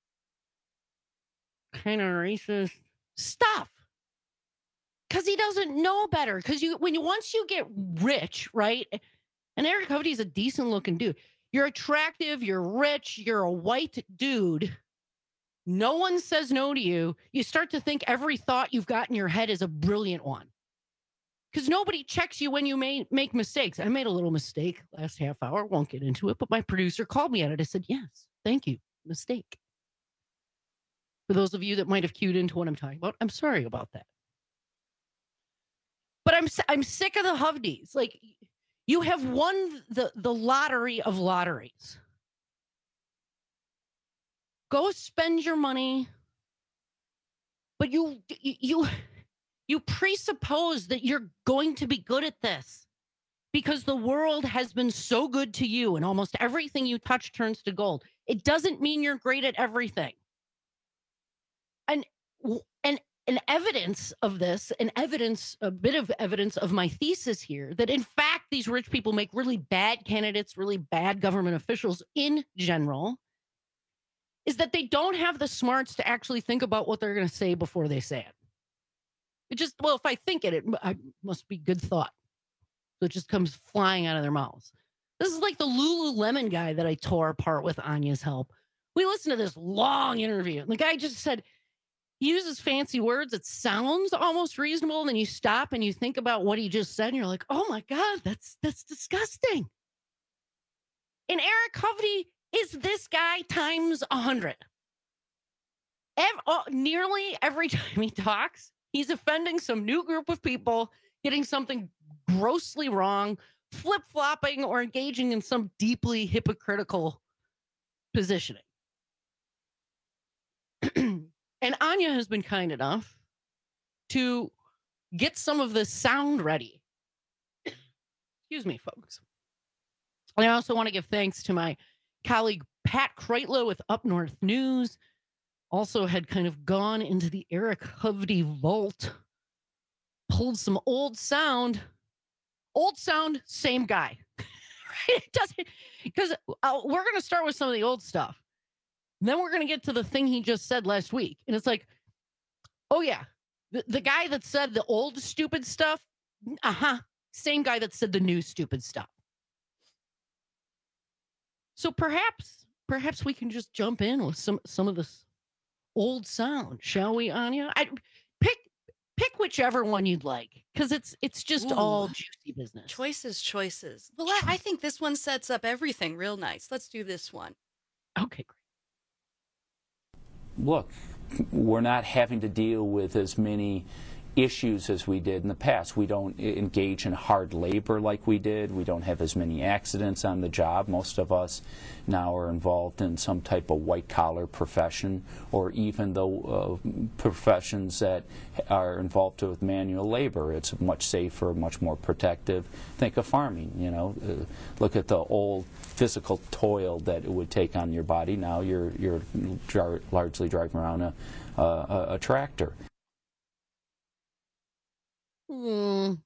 S18: kind of racist stuff. Because he doesn't know better. Because once you get rich, right? And Eric Hovde's a decent looking dude. You're attractive, you're rich, you're a white dude. No one says no to you. You start to think every thought you've got in your head is a brilliant one. Because nobody checks you when you make mistakes. I made a little mistake last half hour. Won't get into it. But my producer called me at it. I said, yes, thank you. Mistake. For those of you that might have cued into what I'm talking about, I'm sorry about that. But I'm sick of the Hovdes. Like, you have won the lottery of lotteries. Go spend your money. But you presuppose that you're going to be good at this because the world has been so good to you and almost everything you touch turns to gold. It doesn't mean you're great at everything. And evidence of this, a bit of evidence of my thesis here, that in fact, these rich people make really bad candidates, really bad government officials in general, is that they don't have the smarts to actually think about what they're going to say before they say it. It just, well, if I think it must be good thought. So it just comes flying out of their mouths. This is like the Lululemon guy that I tore apart with Anya's help. We listened to this long interview. And the guy just said, he uses fancy words. It sounds almost reasonable. And then you stop and you think about what he just said. And you're like, oh my God, that's disgusting. And Eric Hovde is this guy times 100. Nearly every time he talks, he's offending some new group of people, getting something grossly wrong, flip-flopping, or engaging in some deeply hypocritical positioning. And Anya has been kind enough to get some of the sound ready. Excuse me, folks. I also want to give thanks to my colleague Pat Kreitlow with Up North News. Also had kind of gone into the Eric Hovde vault, pulled some old sound, same guy. Right? It doesn't, because we're going to start with some of the old stuff. And then we're going to get to the thing he just said last week. And it's like, oh yeah, the guy that said the old stupid stuff, same guy that said the new stupid stuff. So perhaps we can just jump in with some of this old sound, shall we, Anya? Pick whichever one you'd like, because it's just all juicy business.
S2: Choices. Well, I think this one sets up everything real nice. Let's do this one.
S18: Okay, great.
S4: Look, we're not having to deal with as many issues as we did in the past. We don't engage in hard labor like we did. We don't have as many accidents on the job. Most of us now are involved in some type of white-collar profession, or even the professions that are involved with manual labor. It's much safer, much more protective. Think of farming, look at the old physical toil that it would take on your body. Now you're largely driving around a tractor.
S18: Did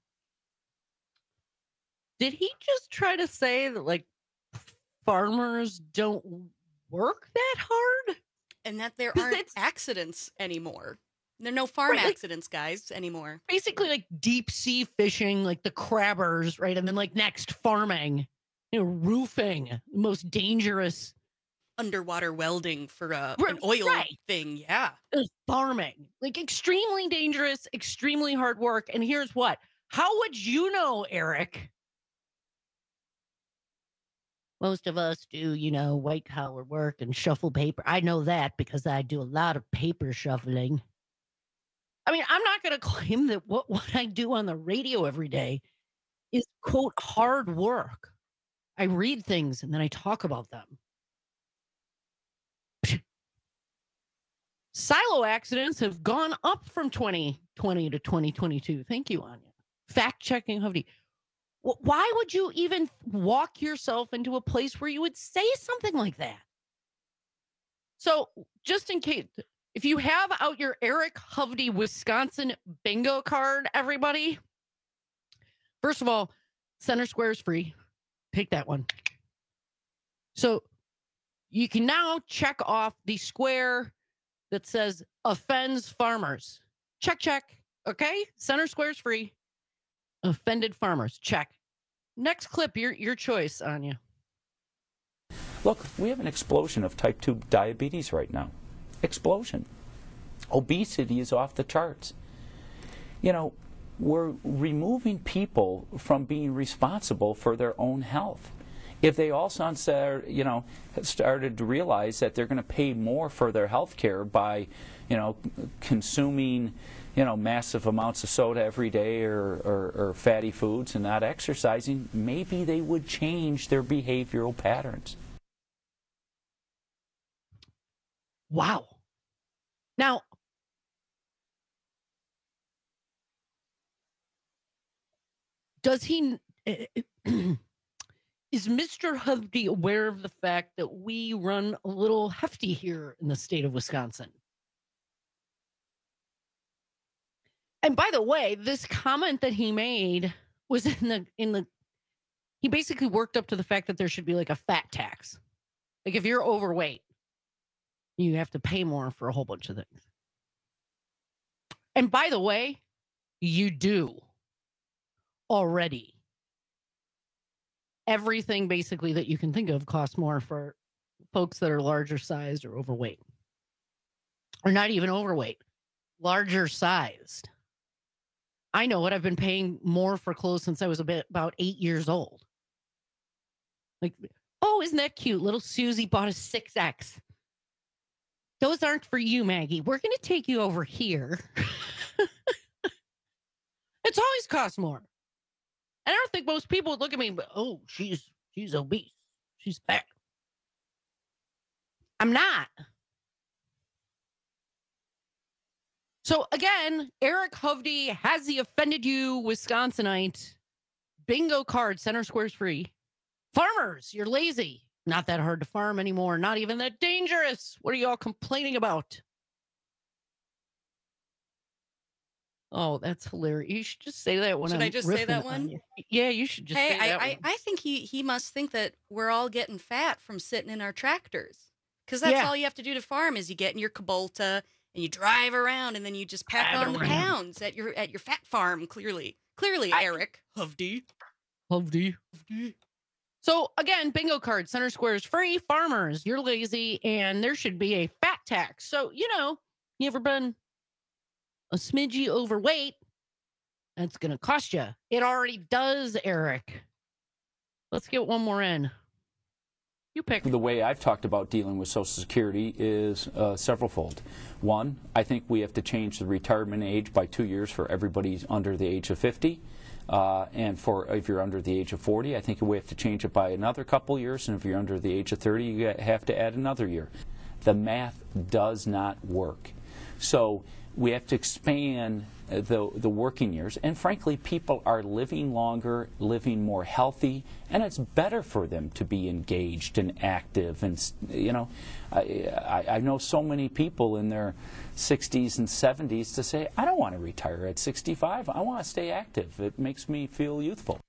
S18: he just try to say that, like, farmers don't work that hard?
S2: And that there aren't accidents anymore. There are no farm accidents, guys, anymore.
S18: Basically, like, deep sea fishing, like the crabbers, right? And then, like, next, farming, roofing, the most dangerous.
S2: Underwater welding for an oil thing, yeah.
S18: Farming, like extremely dangerous, extremely hard work. And here's what. How would you know, Eric? Most of us do, white collar work and shuffle paper. I know that because I do a lot of paper shuffling. I mean, I'm not going to claim that what I do on the radio every day is, quote, hard work. I read things and then I talk about them. Silo accidents have gone up from 2020 to 2022. Thank you, Anya. Fact-checking Hovde. Why would you even walk yourself into a place where you would say something like that? So, just in case, If you have out your Eric Hovde, Wisconsin bingo card, everybody, first of all, Center Square is free. Take that one. So you can now check off the square that says offends farmers. Check, check. Okay? Center Square is free. Offended farmers. Check. Next clip, your choice, Anya.
S4: Look, we have an explosion of type 2 diabetes right now. Explosion. Obesity is off the charts. You know, we're removing people from being responsible for their own health. If they all started to realize that they're going to pay more for their health care by, consuming, massive amounts of soda every day or fatty foods and not exercising, maybe they would change their behavioral patterns.
S18: Wow. Now, does he... Is Mr. Hovde aware of the fact that we run a little hefty here in the state of Wisconsin? And by the way, this comment that he made was he basically worked up to the fact that there should be like a fat tax. Like if you're overweight, you have to pay more for a whole bunch of things. And by the way, you do already. Everything basically that you can think of costs more for folks that are larger sized or overweight. Or not even overweight, larger sized. I know it. I've been paying more for clothes since I was about 8 years old. Like, oh, isn't that cute? Little Susie bought a 6X. Those aren't for you, Maggie. We're going to take you over here. It's always cost more. And I don't think most people would look at me, but oh, she's obese. She's fat. I'm not. So again, Eric Hovde has the offended you Wisconsinite bingo card. Center Square's free. Farmers, you're lazy. Not that hard to farm anymore. Not even that dangerous. What are y'all complaining about? Oh, that's hilarious. You should just say that one.
S2: Should I just say that one?
S18: Yeah, you should just say that one.
S2: I think he must think that we're all getting fat from sitting in our tractors. Because that's all you have to do to farm is you get in your Kubota and you drive around and then you just pack on the pounds at your fat farm, clearly. Eric Hovde. So again, bingo card, Center Square is free. Farmers, you're lazy, and there should be a fat tax. So, you ever been a smidgy overweight, that's going to cost you. It already does, Eric. Let's get one more in. You pick.
S4: The way I've talked about dealing with Social Security is severalfold. One, I think we have to change the retirement age by 2 years for everybody under the age of 50. And if you're under the age of 40, I think we have to change it by another couple years. And if you're under the age of 30, you have to add another year. The math does not work. So we have to expand the working years. And frankly, people are living longer, living more healthy, and it's better for them to be engaged and active. And, I know so many people in their 60s and 70s to say, I don't want to retire at 65. I want to stay active. It makes me feel youthful.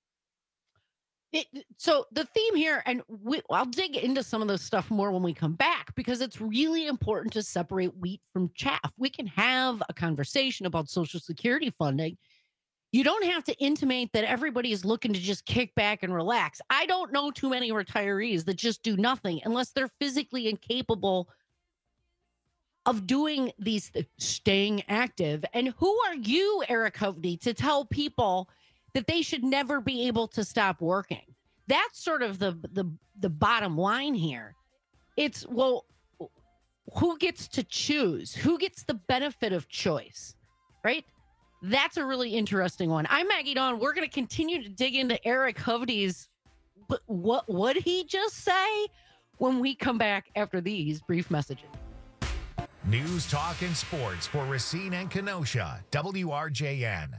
S18: So the theme here, and I'll dig into some of this stuff more when we come back, because it's really important to separate wheat from chaff. We can have a conversation about Social Security funding. You don't have to intimate that everybody is looking to just kick back and relax. I don't know too many retirees that just do nothing unless they're physically incapable of doing these, staying active. And who are you, Eric Hovde, to tell people that they should never be able to stop working? That's sort of the bottom line here. It's, well, who gets to choose? Who gets the benefit of choice, right? That's a really interesting one. I'm Maggie Dawn. We're going to continue to dig into Eric Hovde's, what would he just say, when we come back after these brief messages.
S13: News, talk, and sports for Racine and Kenosha. WRJN.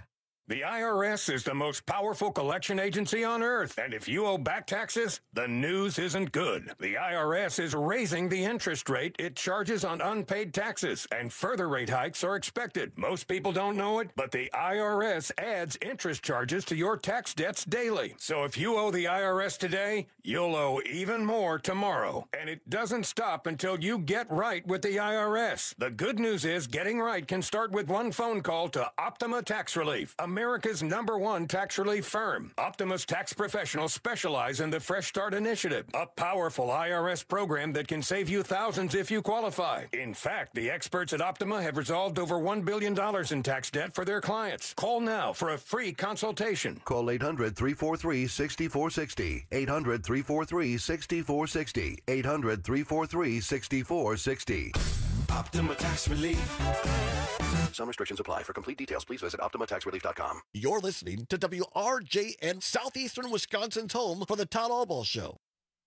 S6: The IRS is the most powerful collection agency on earth, and if you owe back taxes, the news isn't good. The IRS is raising the interest rate it charges on unpaid taxes, and further rate hikes are expected. Most people don't know it, but the IRS adds interest charges to your tax debts daily. So if you owe the IRS today, you'll owe even more tomorrow. And it doesn't stop until you get right with the IRS. The good news is getting right can start with one phone call to Optima Tax Relief, America's #1 tax relief firm. Optima's tax professionals specialize in the Fresh Start Initiative, a powerful IRS program that can save you thousands if you qualify. In fact, the experts at Optima have resolved over $1 billion in tax debt for their clients. Call now for a free consultation.
S7: Call 800-343-6460. 800-343-6460. 800-343-6460.
S8: Optima Tax Relief.
S7: Some restrictions apply. For complete details, please visit OptimaTaxRelief.com.
S9: You're listening to WRJN, Southeastern Wisconsin's home for the Todd Albaugh Show.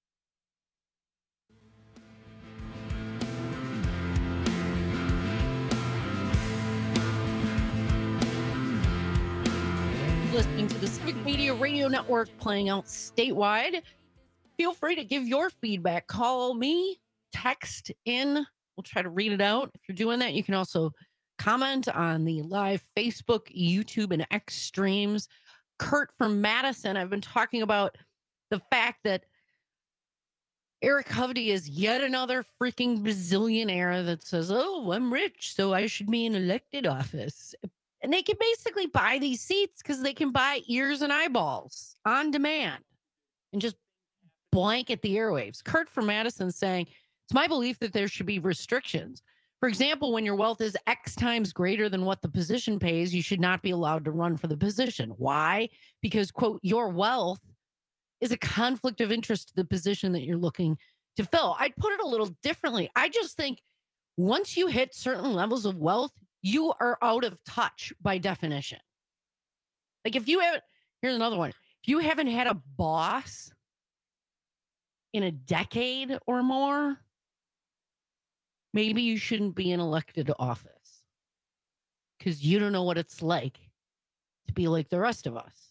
S2: Listening to the Civic Media Radio Network playing out statewide. Feel free to give your feedback. Call me, text in. We'll try to read it out. If you're doing that, you can also comment on the live Facebook, YouTube, and X streams. Kurt from Madison, I've been talking about the fact that Eric Hovde is yet another freaking bazillionaire that says, oh, I'm rich, so I should be in elected office. And they can basically buy these seats because they can buy ears and eyeballs on demand and just blanket the airwaves. Kurt from Madison saying, it's my belief that there should be restrictions. For example, when your wealth is X times greater than what the position pays, you should not be allowed to run for the position. Why? Because, quote, your wealth is a conflict of interest to the position that you're looking to fill. I'd put it a little differently. I just think once you hit certain levels of wealth, you are out of touch by definition. Like if you haven't, here's another one. If you haven't had a boss in a decade or more, maybe you shouldn't be in elected office because you don't know what it's like to be like the rest of us.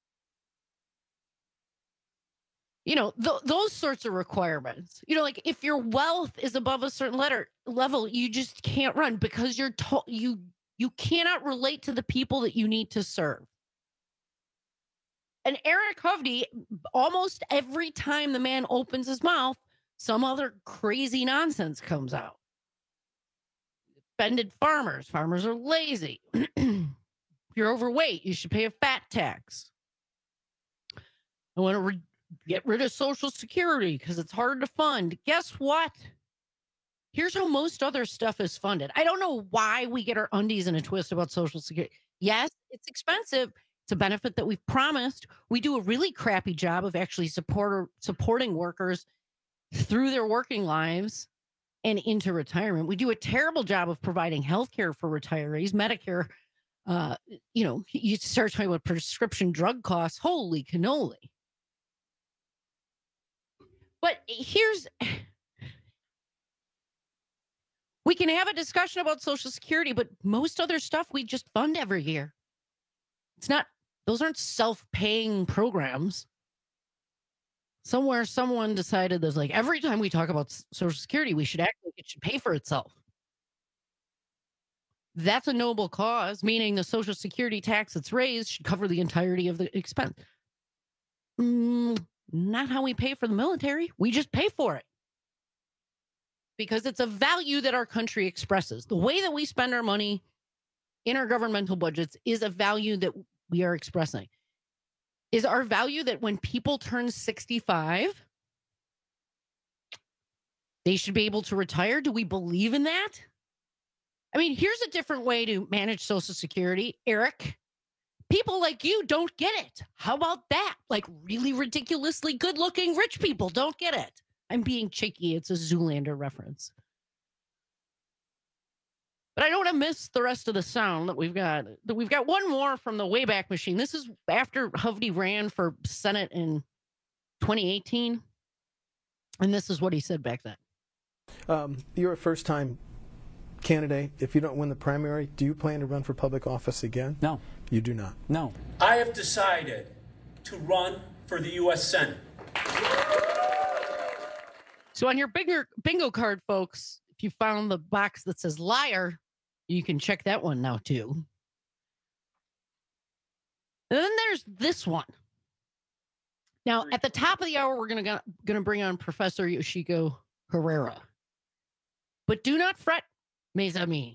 S2: You know, those sorts of requirements, you know, like if your wealth is above a certain level, you just can't run because you cannot relate to the people that you need to serve. And Eric Hovde, almost every time the man opens his mouth, some other crazy nonsense comes out. Offended farmers. Farmers are lazy. If you're overweight, you should pay a fat tax. I want to get rid of Social Security because it's hard to fund. Guess what? Here's how most other stuff is funded. I don't know why we get our undies in a twist about Social Security. Yes, it's expensive. It's a benefit that we've promised. We do a really crappy job of actually supporting workers through their working lives and into retirement. We do a terrible job of providing health care for retirees. Medicare, you know, you start talking about prescription drug costs. Holy cannoli. But we can have a discussion about Social Security, but most other stuff we just fund every year. Those aren't self-paying programs. Somewhere someone decided there's like every time we talk about Social Security, we should act like it should pay for itself. That's a noble cause, meaning the Social Security tax that's raised should cover the entirety of the expense. Not how we pay for the military. We just pay for it. Because it's a value that our country expresses. The way that we spend our money in our governmental budgets is a value that we are expressing. Is our value that when people turn 65, they should be able to retire? Do we believe in that? I mean, here's a different way to manage Social Security, Eric. People like you don't get it. How about that? Like really ridiculously good-looking rich people don't get it. I'm being cheeky. It's a Zoolander reference. But I don't want to miss the rest of the sound that we've got. We've got one more from the Wayback Machine. This is after Hovde ran for Senate in 2018. And this is what he said back then.
S10: You're a first-time
S1: candidate, if you don't win the primary, do you plan to run for public office again?
S4: No.
S1: You do not?
S4: No.
S10: I have decided to run for the U.S. Senate.
S2: So on your bingo card, folks, if you found the box that says liar, you can check that one now, too. And then there's this one. Now, at the top of the hour, we're gonna bring on Professor Yoshiko Herrera. But do not fret, mes amis.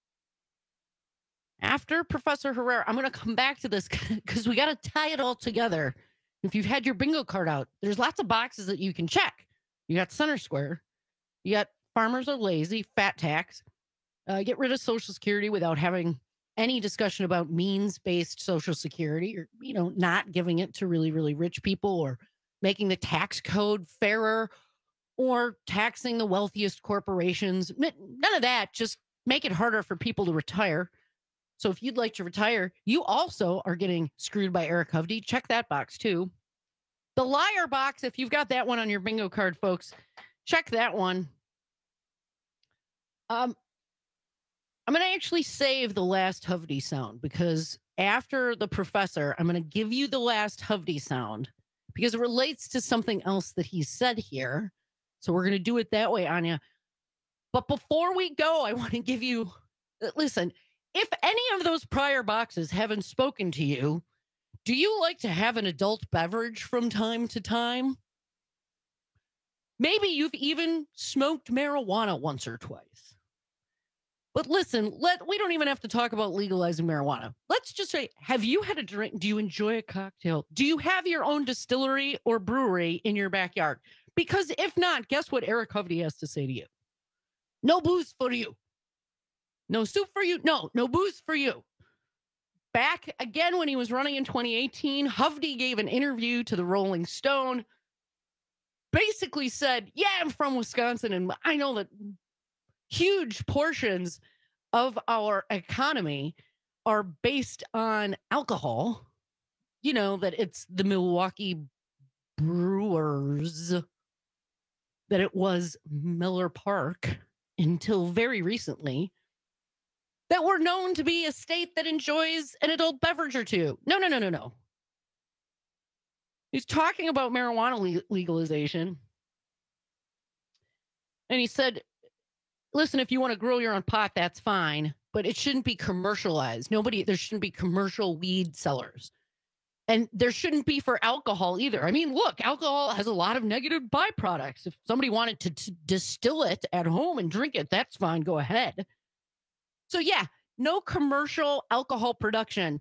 S2: After Professor Herrera, I'm going to come back to this because we got to tie it all together. If you've had your bingo card out, there's lots of boxes that you can check. You got Center Square. You got farmers are lazy, fat tax. Get rid of Social Security without having any discussion about means-based Social Security, or, not giving it to really, really rich people, or making the tax code fairer, or taxing the wealthiest corporations. None of that. Just make it harder for people to retire. So if you'd like to retire, you also are getting screwed by Eric Hovde. Check that box too. The liar box, if you've got that one on your bingo card, folks, check that one. I'm going to actually save the last Hovde sound, because after the professor, I'm going to give you the last Hovde sound because it relates to something else that he said here. So we're going to do it that way, Anya. But before we go, I want to give you, listen, if any of those prior boxes haven't spoken to you, do you like to have an adult beverage from time to time? Maybe you've even smoked marijuana once or twice. But listen, we don't even have to talk about legalizing marijuana. Let's just say, have you had a drink? Do you enjoy a cocktail? Do you have your own distillery or brewery in your backyard? Because if not, guess what Eric Hovde has to say to you? No booze for you. No soup for you. No booze for you. Back again when he was running in 2018, Hovde gave an interview to the Rolling Stone. Basically said, yeah, I'm from Wisconsin, and I know that huge portions of our economy are based on alcohol. You know, that it's the Milwaukee Brewers, that it was Miller Park until very recently, that we're known to be a state that enjoys an adult beverage or two. No. He's talking about marijuana legalization. And he said, listen, if you want to grow your own pot, that's fine, but it shouldn't be commercialized. There shouldn't be commercial weed sellers. And there shouldn't be for alcohol either. I mean, look, alcohol has a lot of negative byproducts. If somebody wanted to distill it at home and drink it, that's fine. Go ahead. So yeah, no commercial alcohol production.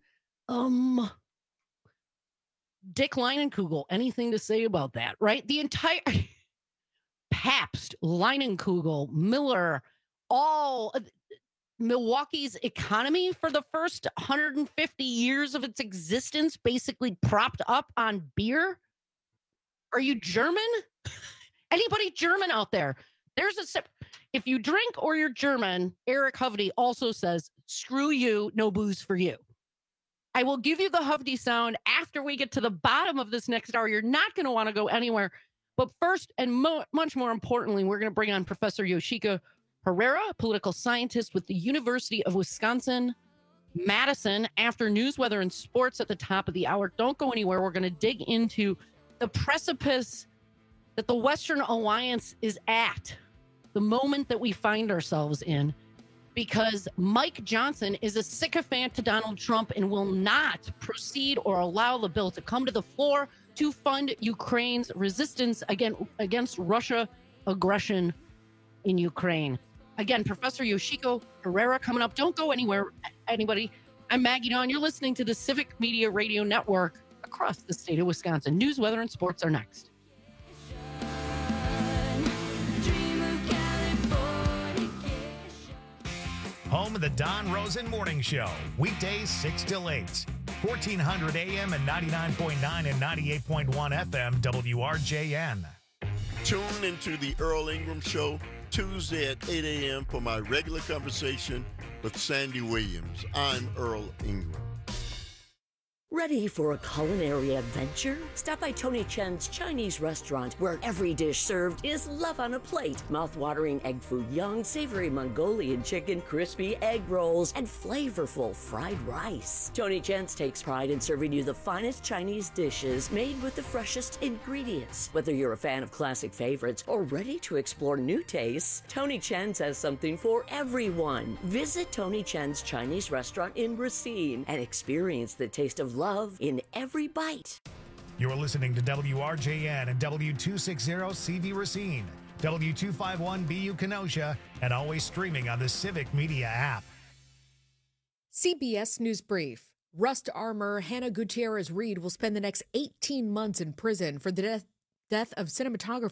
S2: Dick Leinenkugel, anything to say about that, right? The entire Pabst, Leinenkugel, Miller, all Milwaukee's economy for the first 150 years of its existence basically propped up on beer. Are you German? Anybody German out there? If you drink or you're German, Eric Hovde also says, screw you, no booze for you. I will give you the Hovde sound after we get to the bottom of this next hour. You're not going to want to go anywhere. But first, and much more importantly, we're going to bring on Professor Yoshiko Herrera, a political scientist with the University of Wisconsin-Madison, after news, weather, and sports at the top of the hour. Don't go anywhere. We're going to dig into the precipice that the Western Alliance is at, the moment that we find ourselves in, because Mike Johnson is a sycophant to Donald Trump and will not proceed or allow the bill to come to the floor to fund Ukraine's resistance against Russia aggression in Ukraine. Again, Professor Yoshiko Herrera coming up. Don't go anywhere, anybody. I'm Maggie Dawn. You're listening to the Civic Media Radio Network across the state of Wisconsin. News, weather, and sports are next.
S13: Home of the Don Rosen Morning Show. Weekdays 6 till 8. 1400 AM and 99.9 and 98.1 FM WRJN.
S14: Tune into the Earl Ingram Show Tuesday at 8 a.m. for my regular conversation with Sandy Williams. I'm Earl Ingram.
S11: Ready for a culinary adventure? Stop by Tony Chen's Chinese restaurant, where every dish served is love on a plate. Mouth-watering egg foo young, savory Mongolian chicken, crispy egg rolls, and flavorful fried rice. Tony Chen's takes pride in serving you the finest Chinese dishes made with the freshest ingredients. Whether you're a fan of classic favorites or ready to explore new tastes, Tony Chen's has something for everyone. Visit Tony Chen's Chinese restaurant in Racine and experience the taste of love in every bite.
S13: You're listening to WRJN and W260CV Racine, W251BU Kenosha, and always streaming on the Civic Media app.
S15: CBS News Brief. Rust armor Hannah Gutierrez Reed will spend the next 18 months in prison for the death of cinematographer